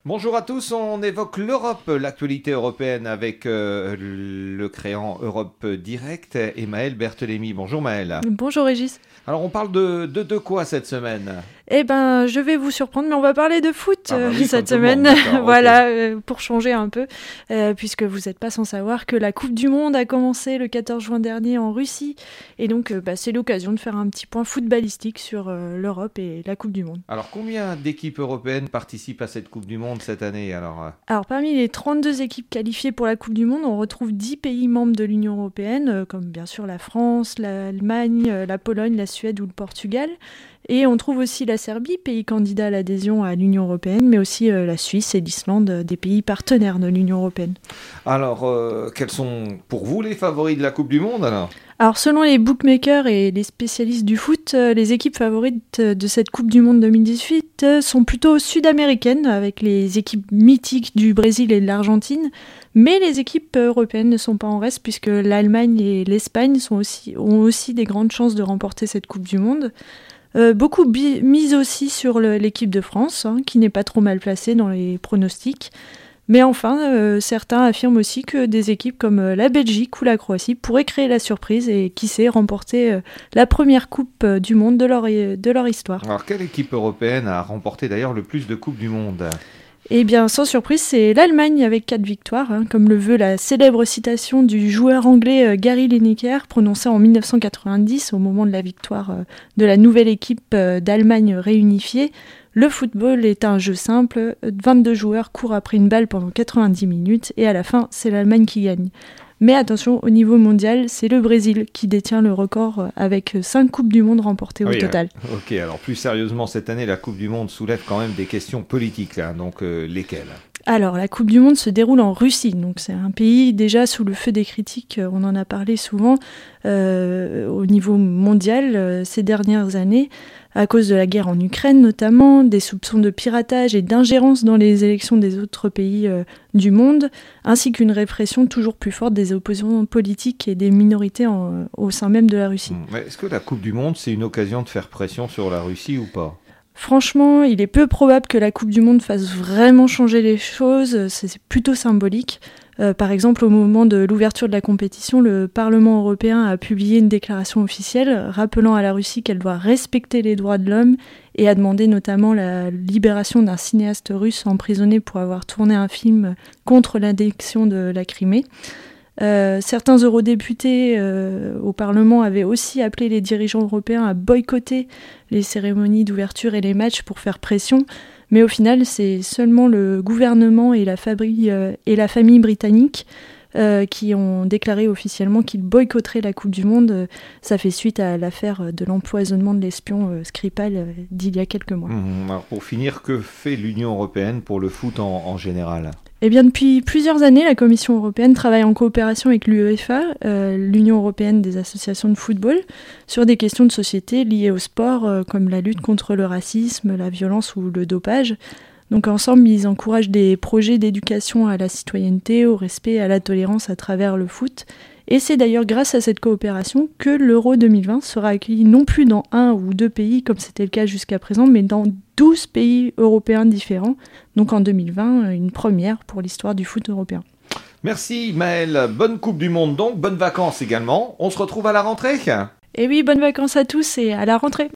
Bonjour à tous, on évoque l'Europe, l'actualité européenne avec le créant Europe Direct et Maëlle Berthélémy. Bonjour Maëlle. Bonjour Régis. Alors on parle de quoi cette semaine? Eh ben, je vais vous surprendre, mais on va parler de foot Oui, cette comme tout le monde, semaine. d'accord, Voilà, ok. pour changer un peu, puisque vous n'êtes pas sans savoir que la Coupe du Monde a commencé le 14 juin dernier en Russie. Et donc, c'est l'occasion de faire un petit point footballistique sur l'Europe et la Coupe du Monde. Alors combien d'équipes européennes participent à cette Coupe du Monde cette année Alors, parmi les 32 équipes qualifiées pour la Coupe du Monde, on retrouve 10 pays membres de l'Union européenne, comme bien sûr la France, l'Allemagne, la Pologne, la Suède ou le Portugal. Et on trouve aussi la Serbie, pays candidat à l'adhésion à l'Union européenne, mais aussi la Suisse et l'Islande, des pays partenaires de l'Union européenne. Alors quels sont pour vous les favoris de la Coupe du Monde Alors, selon les bookmakers et les spécialistes du foot, les équipes favorites de cette Coupe du Monde 2018 sont plutôt sud-américaines, avec les équipes mythiques du Brésil et de l'Argentine. Mais les équipes européennes ne sont pas en reste, puisque l'Allemagne et l'Espagne ont aussi des grandes chances de remporter cette Coupe du Monde. Beaucoup misent aussi sur l'équipe de France, qui n'est pas trop mal placée dans les pronostics. Mais enfin, certains affirment aussi que des équipes comme la Belgique ou la Croatie pourraient créer la surprise et, qui sait, remporter la première Coupe du Monde de leur histoire. Alors quelle équipe européenne a remporté d'ailleurs le plus de Coupes du Monde? Eh bien, sans surprise, c'est l'Allemagne avec 4 victoires, comme le veut la célèbre citation du joueur anglais Gary Lineker, prononcée en 1990 au moment de la victoire de la nouvelle équipe d'Allemagne réunifiée. Le football est un jeu simple, 22 joueurs courent après une balle pendant 90 minutes et à la fin, c'est l'Allemagne qui gagne. Mais attention, au niveau mondial, c'est le Brésil qui détient le record avec 5 Coupes du Monde remportées au total. Ok, alors plus sérieusement, cette année, la Coupe du Monde soulève quand même des questions politiques, là, donc lesquelles? Alors, la Coupe du Monde se déroule en Russie, donc c'est un pays déjà sous le feu des critiques, on en a parlé souvent au niveau mondial ces dernières années, à cause de la guerre en Ukraine notamment, des soupçons de piratage et d'ingérence dans les élections des autres pays du monde, ainsi qu'une répression toujours plus forte des opposants politiques et des minorités au sein même de la Russie. Est-ce que la Coupe du Monde, c'est une occasion de faire pression sur la Russie ou pas? Franchement, il est peu probable que la Coupe du Monde fasse vraiment changer les choses, c'est plutôt symbolique. Par exemple, au moment de l'ouverture de la compétition, le Parlement européen a publié une déclaration officielle rappelant à la Russie qu'elle doit respecter les droits de l'homme et a demandé notamment la libération d'un cinéaste russe emprisonné pour avoir tourné un film contre l'annexion de la Crimée. Certains eurodéputés au Parlement avaient aussi appelé les dirigeants européens à boycotter les cérémonies d'ouverture et les matchs pour faire pression. Mais au final, c'est seulement le gouvernement et la famille britannique qui ont déclaré officiellement qu'ils boycotteraient la Coupe du Monde. Ça fait suite à l'affaire de l'empoisonnement de l'espion Skripal d'il y a quelques mois. Alors pour finir, que fait l'Union européenne pour le foot en général? Eh bien, depuis plusieurs années, la Commission européenne travaille en coopération avec l'UEFA, l'Union européenne des associations de football, sur des questions de société liées au sport, comme la lutte contre le racisme, la violence ou le dopage. Donc ensemble, ils encouragent des projets d'éducation à la citoyenneté, au respect et à la tolérance à travers le foot. Et c'est d'ailleurs grâce à cette coopération que l'Euro 2020 sera accueilli non plus dans 1 ou 2 pays, comme c'était le cas jusqu'à présent, mais dans 12 pays européens différents. Donc en 2020, une première pour l'histoire du foot européen. Merci Maëlle, bonne Coupe du Monde donc, bonnes vacances également. On se retrouve à la rentrée. Et oui, bonnes vacances à tous et à la rentrée.